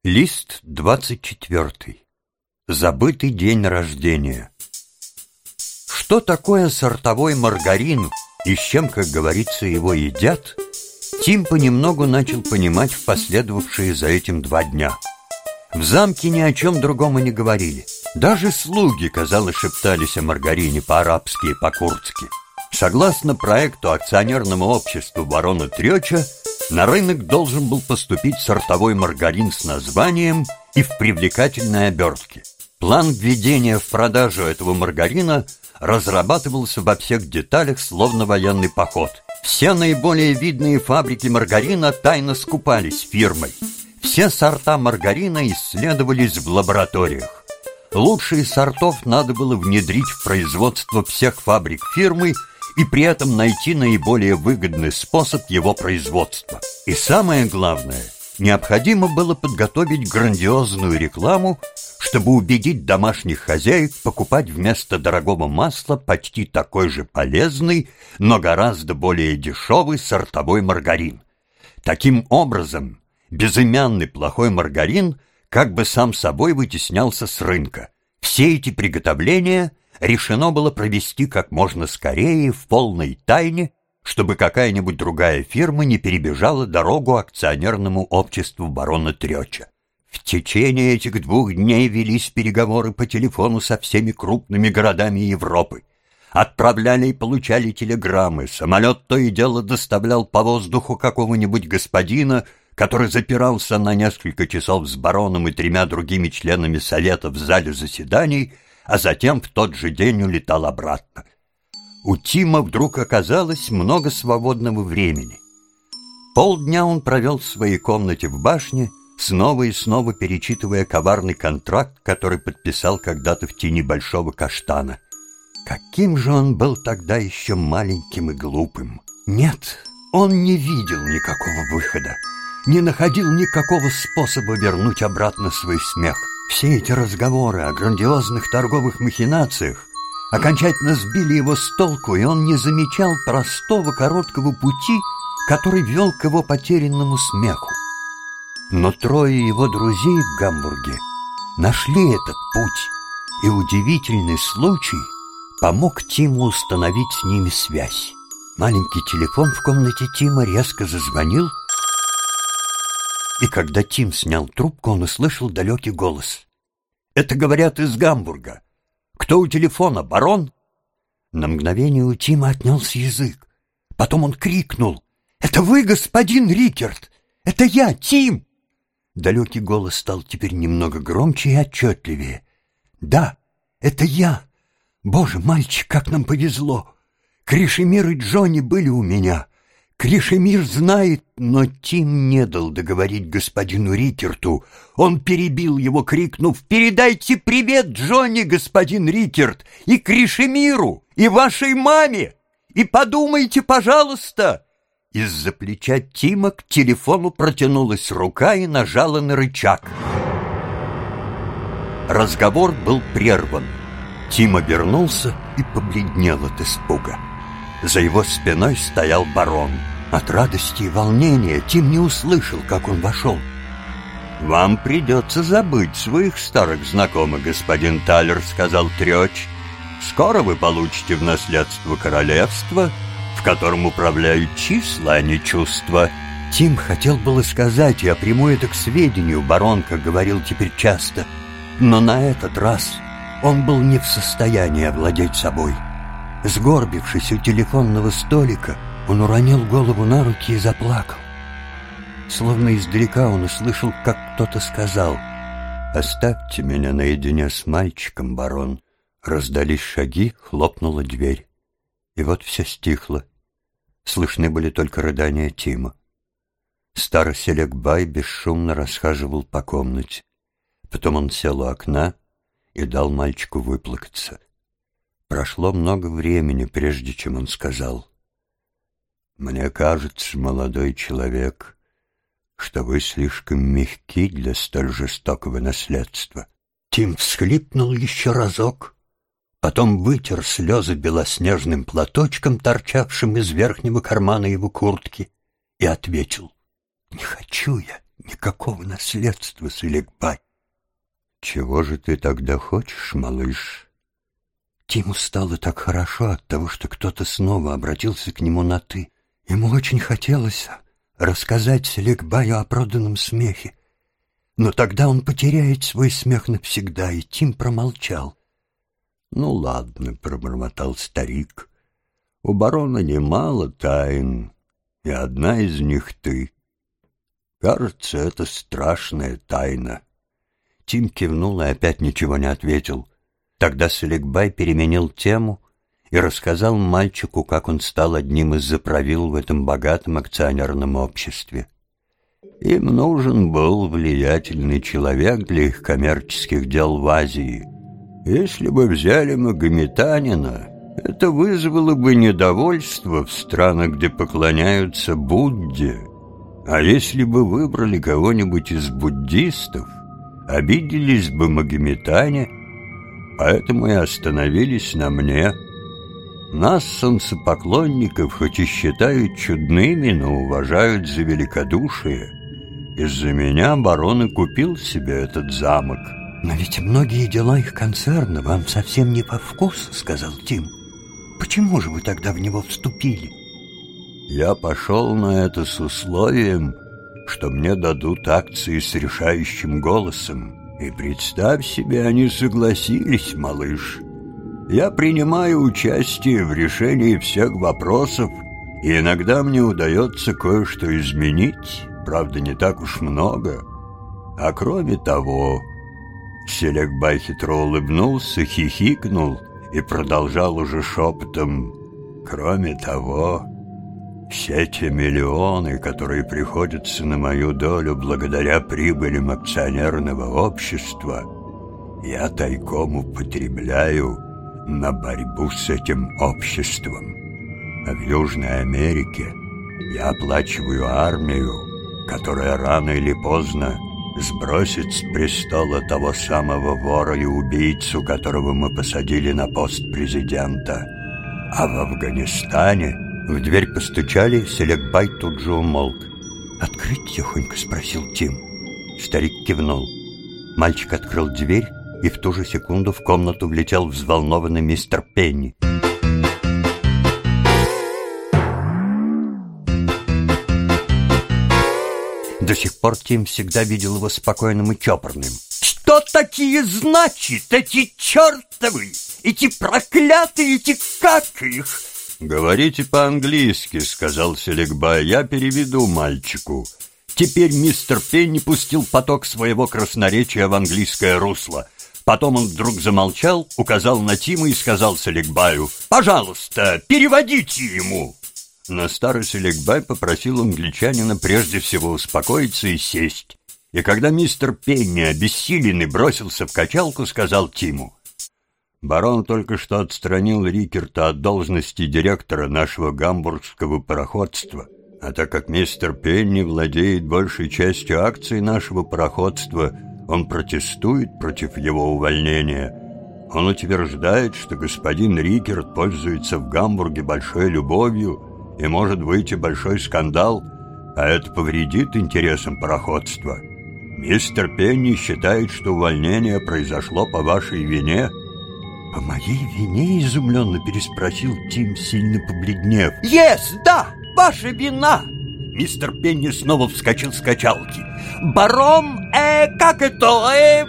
Лист 24. Забытый день рождения. Что такое сортовой маргарин и с чем, как говорится, его едят, Тим понемногу начал понимать в последовавшие за этим 2 дня. В замке ни о чем другом и не говорили. Даже слуги, казалось, шептались о маргарине по-арабски и по-курдски. Согласно проекту акционерному обществу барона Трёча, на рынок должен был поступить сортовой маргарин с названием и в привлекательной обертке. План введения в продажу этого маргарина разрабатывался во всех деталях, словно военный поход. Все наиболее видные фабрики маргарина тайно скупались фирмой. Все сорта маргарина исследовались в лабораториях. Лучшие сортов надо было внедрить в производство всех фабрик фирмы и при этом найти наиболее выгодный способ его производства. И самое главное, необходимо было подготовить грандиозную рекламу, чтобы убедить домашних хозяек покупать вместо дорогого масла почти такой же полезный, но гораздо более дешевый сортовой маргарин. Таким образом, безымянный плохой маргарин как бы сам собой вытеснялся с рынка. Все эти приготовления решено было провести как можно скорее в полной тайне, чтобы какая-нибудь другая фирма не перебежала дорогу акционерному обществу барона Трёча. В течение этих 2 дней велись переговоры по телефону со всеми крупными городами Европы. Отправляли и получали телеграммы, самолет то и дело доставлял по воздуху какого-нибудь господина, который запирался на несколько часов с бароном и 3 другими членами совета в зале заседаний, а затем в тот же день улетал обратно. У Тима вдруг оказалось много свободного времени. Полдня он провел в своей комнате в башне, снова и снова перечитывая коварный контракт, который подписал когда-то в тени большого каштана. Каким же он был тогда еще маленьким и глупым! Нет, он не видел никакого выхода, не находил никакого способа вернуть обратно свой смех. Все эти разговоры о грандиозных торговых махинациях окончательно сбили его с толку, и он не замечал простого короткого пути, который вел к его потерянному смеху. Но 3 его друзей в Гамбурге нашли этот путь, и удивительный случай помог Тиму установить с ними связь. Маленький телефон в комнате Тима резко зазвонил, и когда Тим снял трубку, он услышал далекий голос. «Это, говорят, из Гамбурга. Кто у телефона, барон?» На мгновение у Тима отнялся язык. Потом он крикнул: «Это вы, господин Рикерт? Это я, Тим!» Далекий голос стал теперь немного громче и отчетливее. «Да, это я. Боже, мальчик, как нам повезло! Кришемир и Джонни были у меня. Кришемир знает...» Но Тим не дал договорить господину Рикерту. Он перебил его, крикнув: «Передайте привет Джонни, господин Рикерт, и Кришемиру, и вашей маме, и подумайте, пожалуйста!» Из-за плеча Тима к телефону протянулась рука и нажала на рычаг. Разговор был прерван. Тим обернулся и побледнел от испуга. За его спиной стоял барон. От радости и волнения Тим не услышал, как он вошел. «Вам придется забыть своих старых знакомых, господин Талер», — сказал Трёч. «Скоро вы получите в наследство королевство, в котором управляют числа, а не чувства». Тим хотел было сказать: «Я приму это к сведению, барон, как говорил теперь часто», но на этот раз он был не в состоянии овладеть собой. Сгорбившись у телефонного столика, он уронил голову на руки и заплакал. Словно издалека он услышал, как кто-то сказал: «Оставьте меня наедине с мальчиком, барон». Раздались шаги, хлопнула дверь. И вот все стихло. Слышны были только рыдания Тима. Старый Селекбай бесшумно расхаживал по комнате. Потом он сел у окна и дал мальчику выплакаться. Прошло много времени, прежде чем он сказал: «Мне кажется, молодой человек, что вы слишком мягки для столь жестокого наследства». Тим всхлипнул еще разок, потом вытер слезы белоснежным платочком, торчавшим из верхнего кармана его куртки, и ответил: «Не хочу я, никакого наследства, Саликбай. Чего же ты тогда хочешь, малыш? Тиму стало так хорошо от того, что кто-то снова обратился к нему на «ты». Ему очень хотелось рассказать Саликбаю о проданном смехе. Но тогда он потеряет свой смех навсегда, и Тим промолчал. «Ну ладно», — пробормотал старик, — «у барона немало тайн, и одна из них ты. Кажется, это страшная тайна». Тим кивнул и опять ничего не ответил. Тогда Саликбай переменил тему и рассказал мальчику, как он стал одним из заправил в этом богатом акционерном обществе. Им нужен был влиятельный человек для их коммерческих дел в Азии. Если бы взяли магометанина, это вызвало бы недовольство в странах, где поклоняются Будде. А если бы выбрали кого-нибудь из буддистов, обиделись бы магометане, поэтому и остановились на мне. Нас, солнцепоклонников, хоть и считают чудными, но уважают за великодушие. Из-за меня барон и купил себе этот замок. «Но ведь многие дела их концерна вам совсем не по вкусу», — сказал Тим. «Почему же вы тогда в него вступили?» «Я пошел на это с условием, что мне дадут акции с решающим голосом. И представь себе, они согласились, малыш. Я принимаю участие в решении всех вопросов, и иногда мне удается кое-что изменить, правда, не так уж много. А кроме того...» Саликбай хитро улыбнулся, хихикнул и продолжал уже шепотом: «Кроме того, все те миллионы, которые приходятся на мою долю благодаря прибылям акционерного общества, я тайком употребляю на борьбу с этим обществом. А в Южной Америке я оплачиваю армию, которая рано или поздно сбросит с престола того самого вора и убийцу, которого мы посадили на пост президента. А в Афганистане...» В дверь постучали, Саликбай тут же умолк. «Открыть тихонько?» — спросил Тим. Старик кивнул. Мальчик открыл дверь, и в ту же секунду в комнату влетел взволнованный мистер Пенни. До сих пор Тим всегда видел его спокойным и чопорным. «Что такие значит, эти чертовы, эти проклятые, эти как их?» «Говорите по-английски», — сказал Саликбай, — «я переведу мальчику». Теперь мистер Пенни пустил поток своего красноречия в английское русло. Потом он вдруг замолчал, указал на Тима и сказал Саликбаю: «Пожалуйста, переводите ему». Но старый Саликбай попросил англичанина прежде всего успокоиться и сесть. И когда мистер Пенни, обессиленный, бросился в качалку, сказал Тиму: «Барон только что отстранил Рикерта от должности директора нашего гамбургского пароходства. А так как мистер Пенни владеет большей частью акций нашего пароходства, он протестует против его увольнения. Он утверждает, что господин Рикерт пользуется в Гамбурге большой любовью и может выйти большой скандал, а это повредит интересам пароходства. Мистер Пенни считает, что увольнение произошло по вашей вине». «По моей вине?» — изумленно переспросил Тим, сильно побледнев. Да, ваша вина!» Мистер Пенни снова вскочил с качалки. «Барон, как это?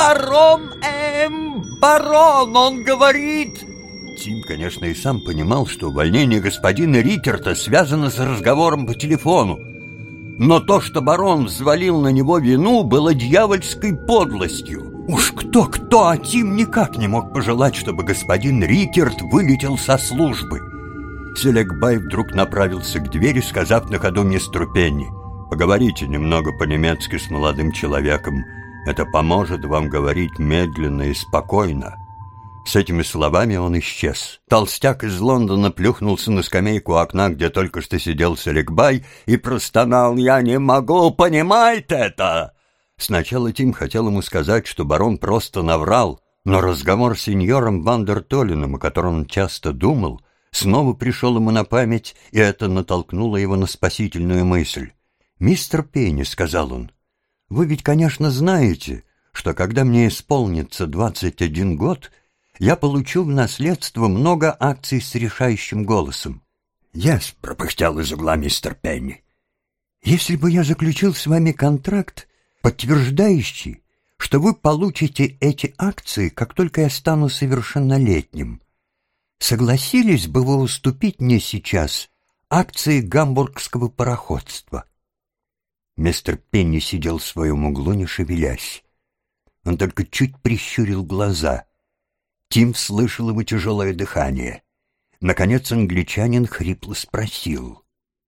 Барон, он говорит...» Тим, конечно, и сам понимал, что увольнение господина Рикерта связано с разговором по телефону. Но то, что барон взвалил на него вину, было дьявольской подлостью. Уж кто-кто, а Тим никак не мог пожелать, чтобы господин Рикерт вылетел со службы. Саликбай вдруг направился к двери, сказав на ходу мистеру Пенни: «Поговорите немного по-немецки с молодым человеком. Это поможет вам говорить медленно и спокойно». С этими словами он исчез. Толстяк из Лондона плюхнулся на скамейку у окна, где только что сидел Саликбай, и простонал: «Я не могу понимать это!» Сначала Тим хотел ему сказать, что барон просто наврал, но разговор с сеньором Вандертолином, о котором он часто думал, снова пришел ему на память, и это натолкнуло его на спасительную мысль. «Мистер Пенни», — сказал он, Вы ведь, конечно, знаете, что когда мне исполнится 21 год, я получу в наследство много акций с решающим голосом. «Yes», — пропыхтел из угла мистер Пенни. «Если бы я заключил с вами контракт, подтверждающий, что вы получите эти акции, как только я стану совершеннолетним, согласились бы вы уступить мне сейчас акции гамбургского пароходства?» Мистер Пенни сидел в своем углу, не шевелясь. Он только чуть прищурил глаза. Тим слышал его тяжелое дыхание. Наконец англичанин хрипло спросил: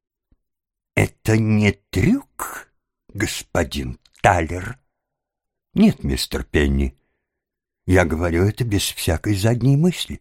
«Это не трюк, господин Талер?» «Нет, мистер Пенни. Я говорю это без всякой задней мысли».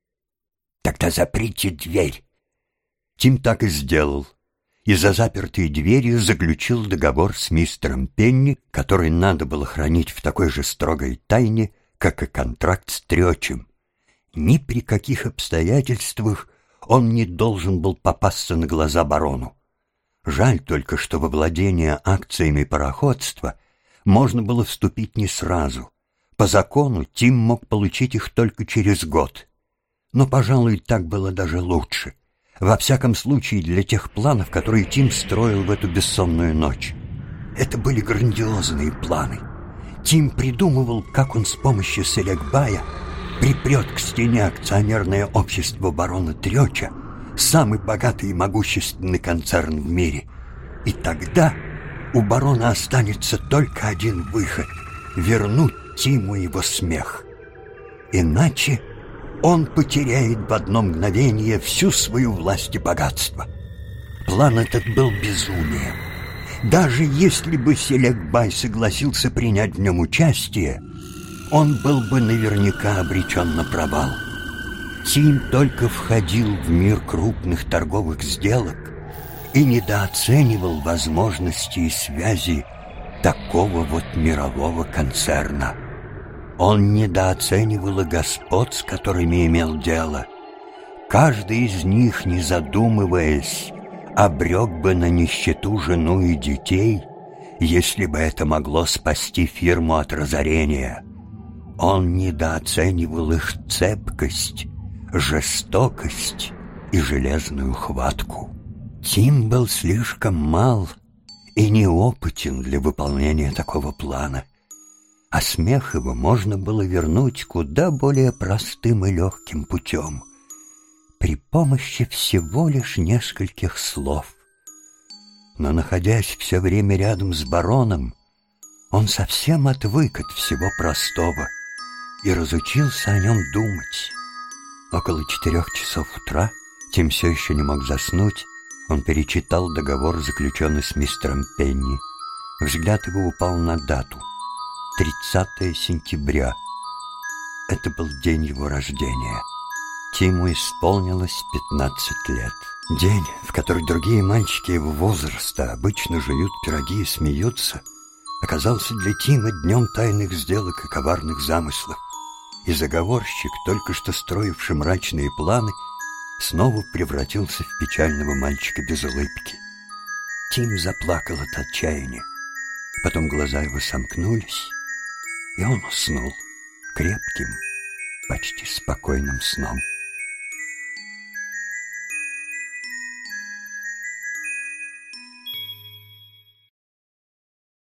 «Тогда заприте дверь». Тим так и сделал, и за запертой дверью заключил договор с мистером Пенни, который надо было хранить в такой же строгой тайне, как и контракт с Трёчем. Ни при каких обстоятельствах он не должен был попасться на глаза барону. Жаль только, что во владение акциями пароходства можно было вступить не сразу. По закону Тим мог получить их только через год. Но, пожалуй, так было даже лучше. Во всяком случае, для тех планов, которые Тим строил в эту бессонную ночь. Это были грандиозные планы. Тим придумывал, как он с помощью Селекбая припрет к стене акционерное общество барона Трёча, самый богатый и могущественный концерн в мире. И тогда у барона останется только один выход — вернуть Тиму его смех. Иначе он потеряет в одно мгновение всю свою власть и богатство. План этот был безумием. Даже если бы Селекбай согласился принять в нем участие, он был бы наверняка обречен на провал. Тим только входил в мир крупных торговых сделок и недооценивал возможности и связи такого вот мирового концерна. Он недооценивал и господ, с которыми имел дело. Каждый из них, не задумываясь, обрек бы на нищету жену и детей, если бы это могло спасти фирму от разорения. Он недооценивал их цепкость, жестокость и железную хватку. Тим был слишком мал и неопытен для выполнения такого плана, а смех его можно было вернуть куда более простым и легким путем, при помощи всего лишь нескольких слов. Но, находясь все время рядом с бароном, он совсем отвык от всего простого и разучился о нем думать. Около 4 часов утра Тим все еще не мог заснуть. Он перечитал договор, заключенный с мистером Пенни. Взгляд его упал на дату — 30 сентября. Это был день его рождения. Тиму исполнилось 15 лет. День, в который другие мальчики его возраста обычно жуют пироги и смеются, оказался для Тима днем тайных сделок и коварных замыслов. И заговорщик, только что строивший мрачные планы, снова превратился в печального мальчика без улыбки. Тим заплакал от отчаяния. Потом глаза его сомкнулись, и он уснул крепким, почти спокойным сном.